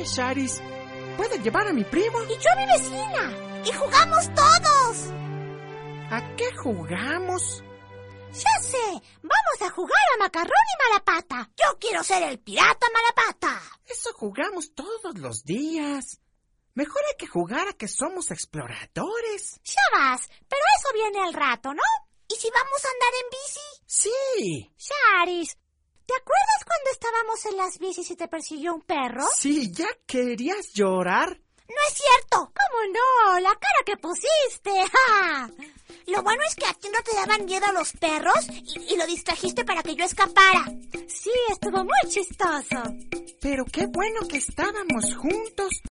Charis. ¿Puedo llevar a mi primo? Y yo a mi vecina. Y jugamos todos. ¿A qué jugamos? Ya sé, vamos a jugar a Macarrón y Malapata. Yo quiero ser el pirata Malapata. Eso jugamos todos los días. Mejor hay que jugar a que somos exploradores. Ya vas, pero eso viene al rato, ¿no? ¿Y si vamos a andar en bici? Sí. Charis, ¿te acuerdas cuando estábamos en las bicis y te persiguió un perro? Sí, ¿ya querías llorar? No es cierto. ¿Cómo no? La cara que pusiste. ¡Ja! Lo bueno es que a ti no te daban miedo los perros y lo distrajiste para que yo escapara. Sí, estuvo muy chistoso. Pero qué bueno que estábamos juntos.